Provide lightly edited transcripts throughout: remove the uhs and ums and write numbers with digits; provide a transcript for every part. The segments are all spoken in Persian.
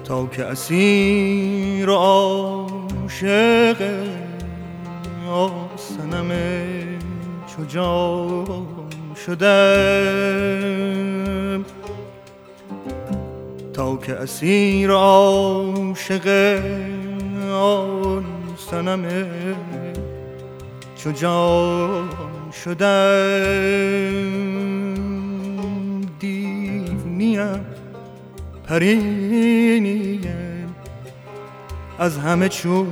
تا که اسیر عاشق صنم چو جان شدم، تا که اسیر عاشق آن صنم چو جان شدم. دیو نیم پری نیم از همه چون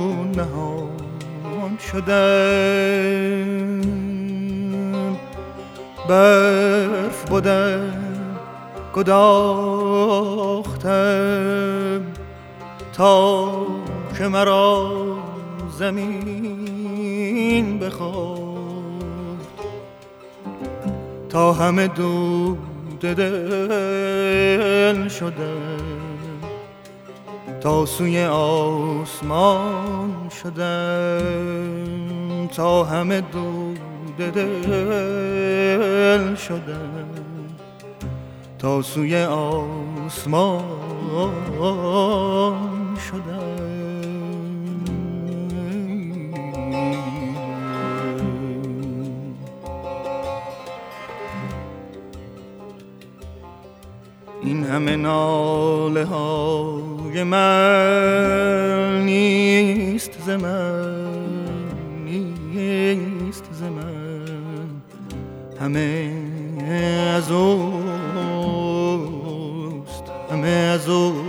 نهان شدم. برف بودم گداختم تا که مرا زمین بخورد، تا همه دود دل شدم، تا سوی آسمان شدم، تا همه دود دل شدم، تا سوی آسمان شدم. این همه ناله های من نیست ز من، نیست ز من، همه از اوست، همه از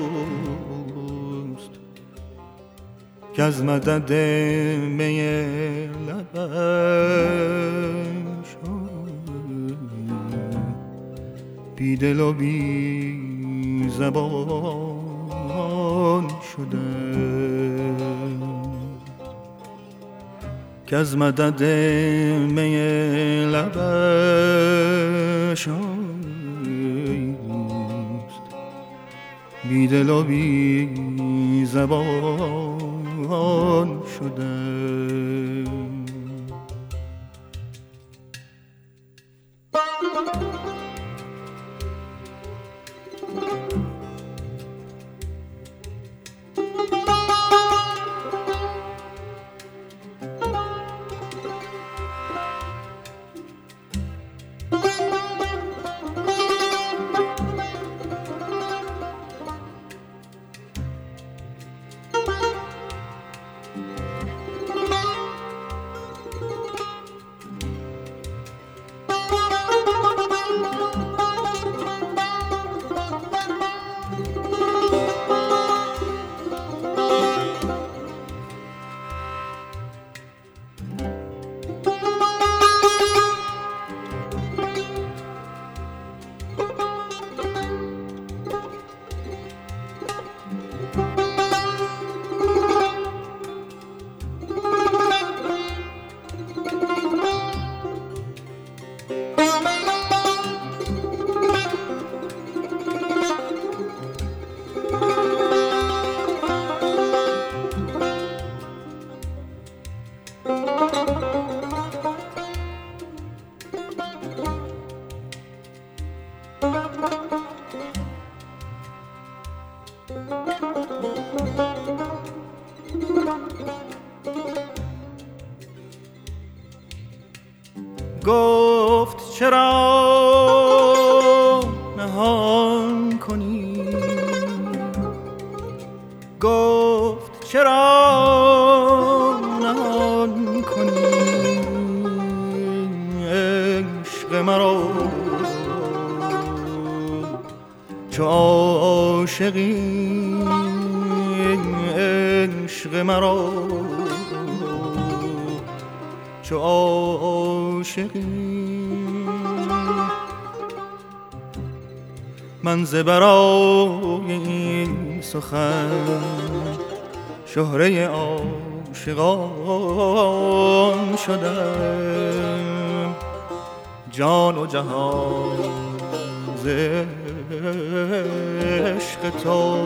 اوست که از مدد می لبش بی دل و بی زبان شدم، که از مدد می لبش بی دل و بی زبان شدم. گفت چرا نهان کنی، گفت چرا نهان کنی عشق مرا، چو عاشقی عشق مرا، چو عاشقی. من ز برای این سخن شهره عاشقان شدم، جان و جهان ز عشق تو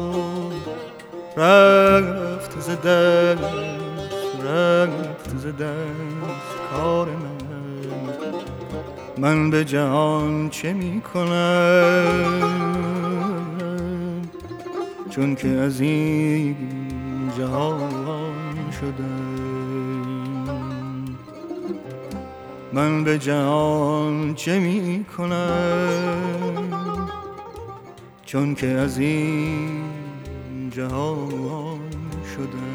رفت ز دست، رفت ز دست کار من به جهان چه می کنم چون که از این جهان شده. من به جهان چه می کنم چون که از این جهان شده.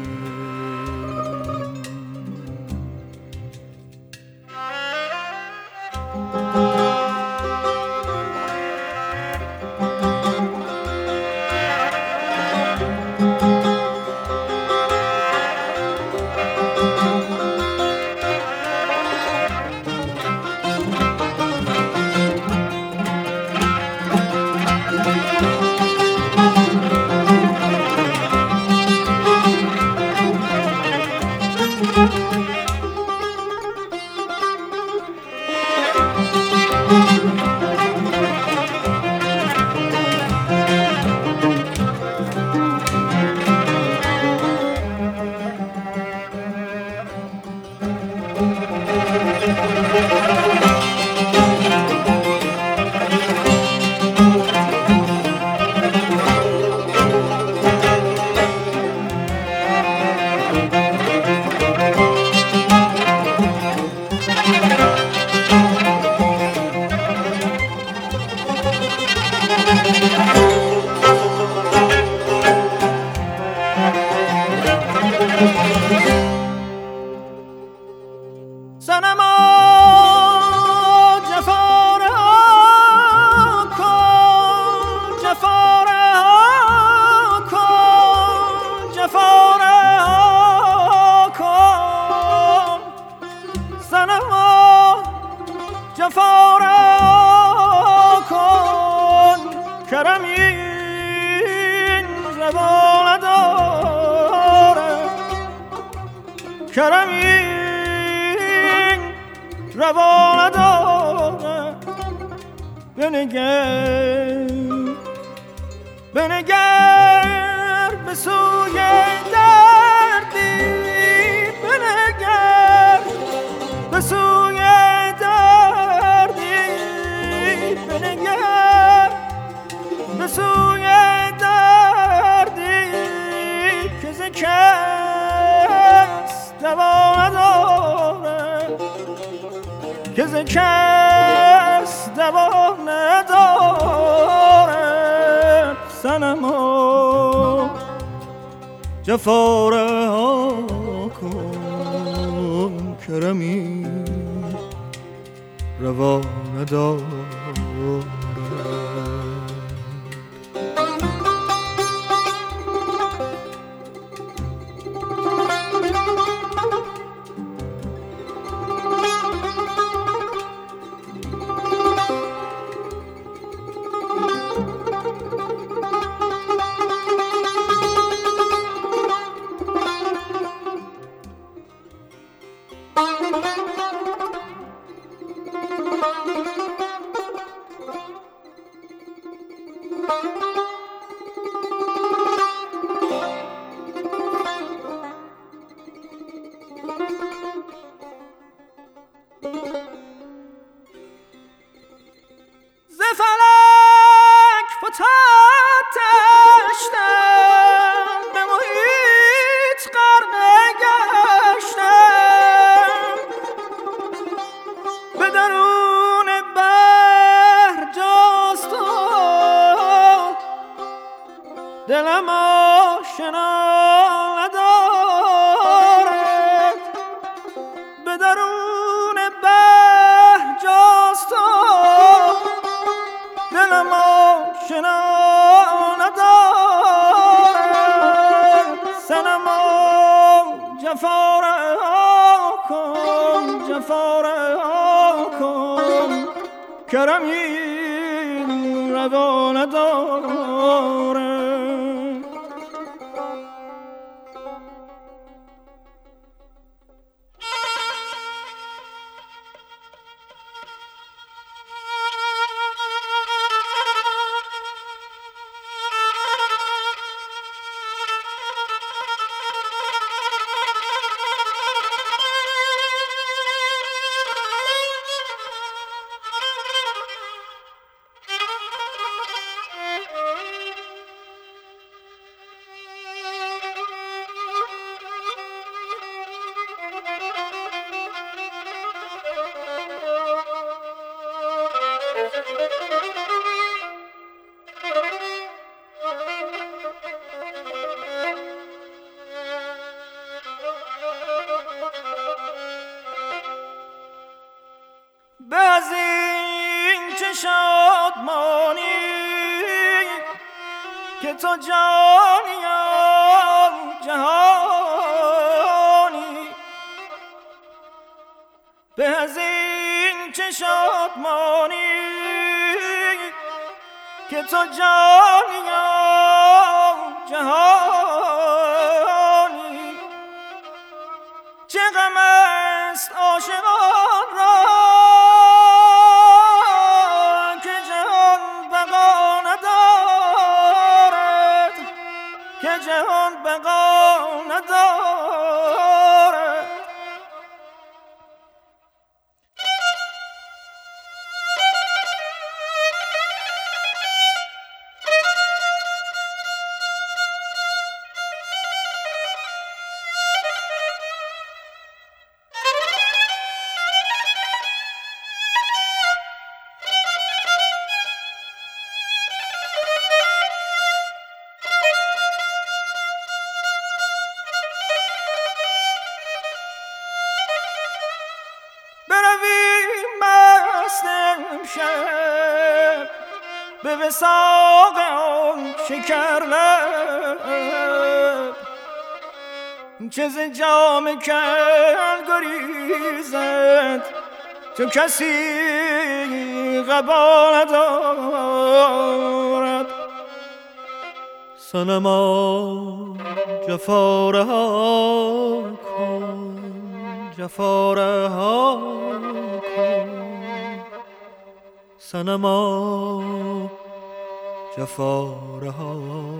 بنگر به سوی دردی، بنگر به سوی دردی، بنگر به سوی دردی که ز کس دوا نداره، که ز کس دوا نداره. صنما جفا رها کن، کرمی روا ندارد. دلم آشنا ندارد، به درون بحر جاست و دلم آشنا ندارد. صنما جفا رها کن، جفا رها کن، کرمی روا ندارد. که تو جانی و جهانی، به از این چه شادمانی که تو جانی و جهانی. چه غم است عاشقان را که جهان بقا ندارد، که جهان بقا ندارد. شب به وثاق آن شکر لب، چه ز جام کل گریزد چو کسی قبا ندارد. صنما جفا رها کن، جفا رها کن، صنما جفا رها